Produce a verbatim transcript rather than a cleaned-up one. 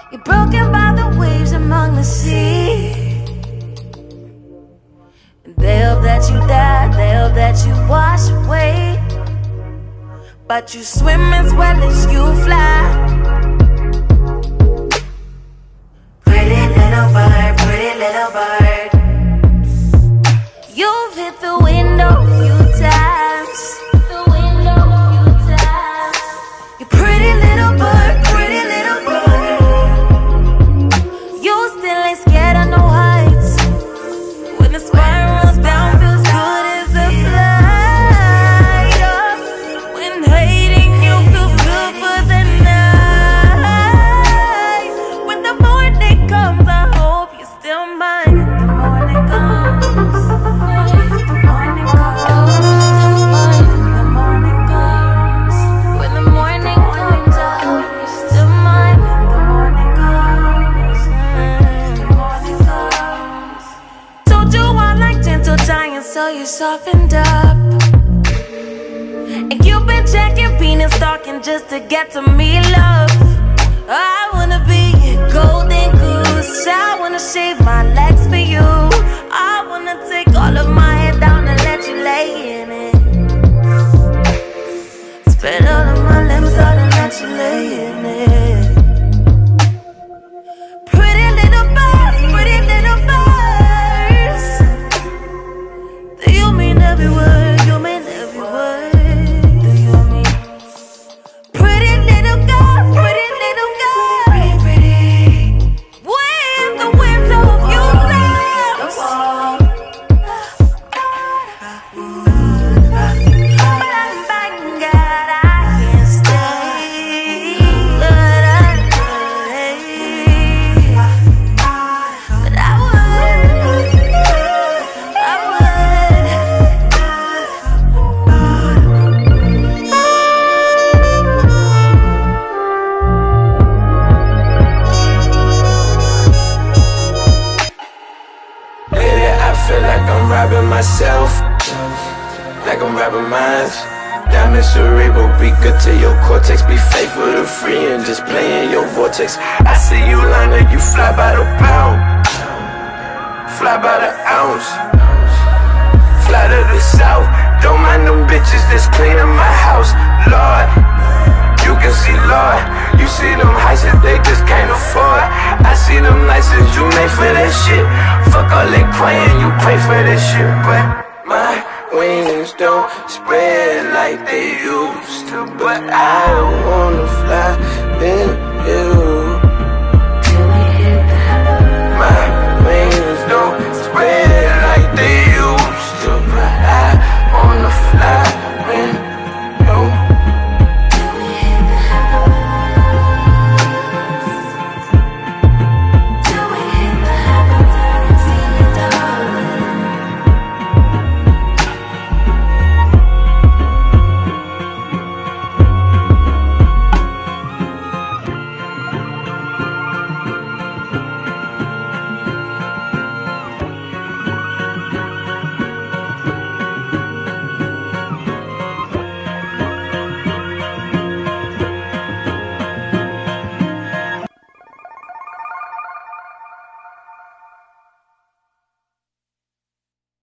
You're broken by the waves among the sea. They hope that you die, they hope that you wash away, but you swim as well as you fly. Pretty little bird, pretty little bird, you've hit the window a few times. The window a few times. You pretty little bird, pretty little bird, you still ain't scared of no heights. When the spirals down feels good as a flight up. When hating you feels good for the night. When the morning comes, I hope you're still mine. The morning comes. The morning comes. The morning comes. When the morning comes, I hope you're still mine. The morning comes. The morning comes. Told you I like gentle giants, so you softened up. And you've been checking, being and stalking just to get to me, love. I wanna be your golden goose. I wanna shave my legs for you. I wanna take all of my hair down and let you lay in it. Spread all of my limbs out and let you lay in it. Pretty little birds, pretty little birds, do you mean every word? You mean every word? Do you mean pretty little girls, pretty little girls, pretty, with the winds of your times. But I'm back, God, I can't stay. But I would, but I would, I would. Lately I feel like I'm robbing myself, like I'm robbing minds. Diamond cerebral, be good to your cortex. Be faithful to free and just play in your vortex. I see you liner, you fly by the pound, fly by the ounce, fly to the south. Don't mind them bitches that's cleaning my house. Lord, you can see Lord. You see them heights that they just can't afford. I see them licenses you made for that shit. Fuck all that praying, you pray for that shit. But my wings don't spread like they used to. But I don't wanna fly, been